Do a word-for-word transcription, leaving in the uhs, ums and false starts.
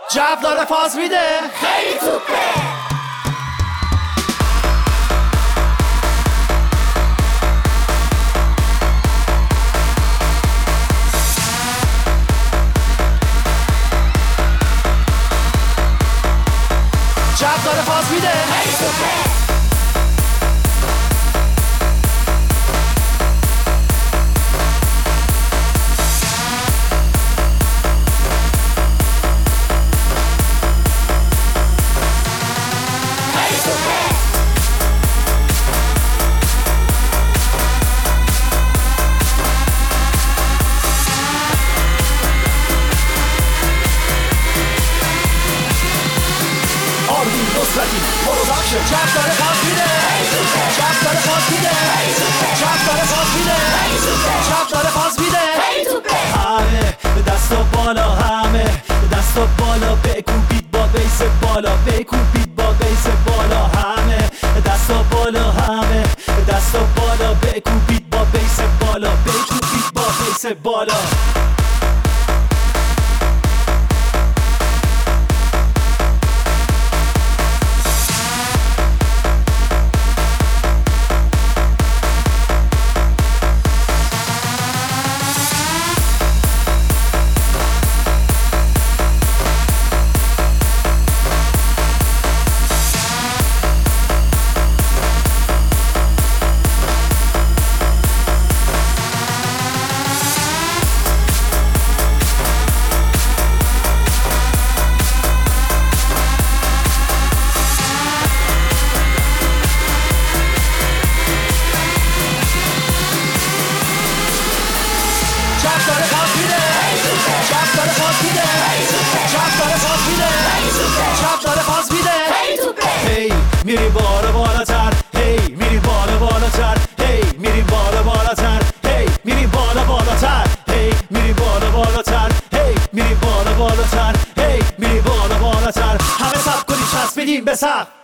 جو داره فاز میده، خیلی توپه. جو داره فاز میده، خیلی توپه. جو داره فاز میده، جو داره فاز میده، جو داره فاز میده، جو داره فاز میده. همه دست و بالا، همه دست و بالا، بکوبید با بیس بالا، بکوبید با بیس بالا. همه دست و بالا، همه دست و بالا، بکوبید با بیس بالا، بکوبید با بیس بالا. هی میری بالا بالاتر، هی میری بالا بالاتر، هی میری بالا بالاتر، هی میری بالا بالاتر، هی میری بالا بالاتر، هی میری بالا بالاتر، هی میری بالا بالاتر. همه سب کنی چسب بدیم به سقف.